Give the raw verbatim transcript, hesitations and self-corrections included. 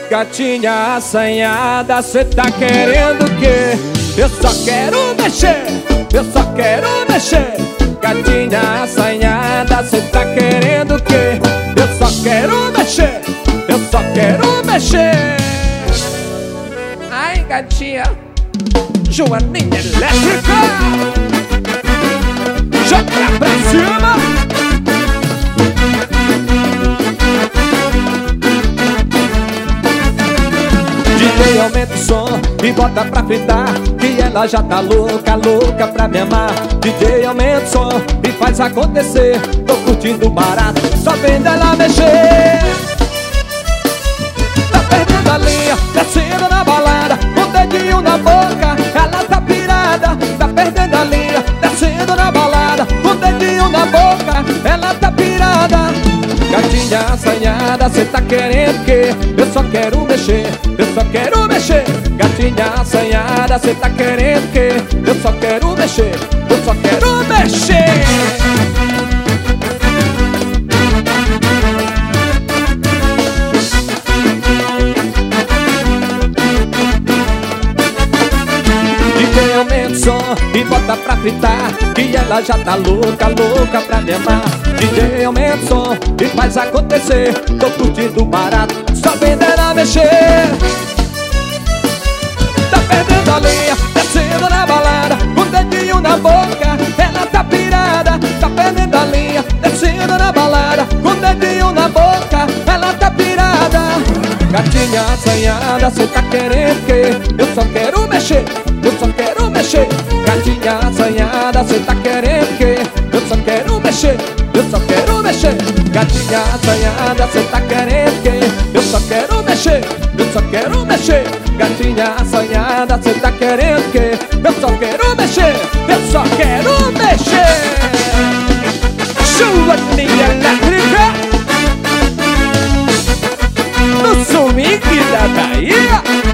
Gatinha assanhada, cê tá querendo o quê? Eu só quero mexer, eu só quero mexer. Gatinha assanhada, cê tá querendo o quê? Eu só quero mexer, eu só quero mexer. Ai, gatinha, Joaninha elétrica, joga pra cima. D J aumenta o som e bota pra fritar, que ela já tá louca, louca pra me amar. D J aumenta o som e faz acontecer, tô curtindo barato, só vendo ela mexer. Tá perdendo a linha, descendo na balada, com o dedinho na boca, ela tá pirada. Tá perdendo a linha, descendo na balada, com o dedinho na boca, ela tá pirada. Gatinha assanhada, cê tá querendo o quê? Eu só quero mexer, eu só quero mexer. Gatinha assanhada, cê tá querendo o quê? Eu só quero mexer, eu só quero mexer. D J aumenta o som e bota pra fritar, que ela já tá louca, louca pra me amar. D J aumenta o som e faz acontecer, tô curtindo barato, só vendo ela mexer. Tá perdendo a linha, descendo na balada, com o dedinho na boca, ela tá pirada. Tá perdendo a linha, descendo na balada, com o dedinho na boca, ela tá pirada. Gatinha assanhada, cê tá querendo o quê? Eu só quero mexer, eu só quero mexer. Gatinha assanhada, cê tá querendo o quê? Eu só quero mexer, eu só quero mexer. Gatinha assanhada, cê tá querendo o quê? Eu só quero mexer, eu só quero mexer. Gatinha assanhada, cê tá querendo o quê? Eu só quero mexer, eu só quero mexer. Joaninha elétrica, no swing da Bahia.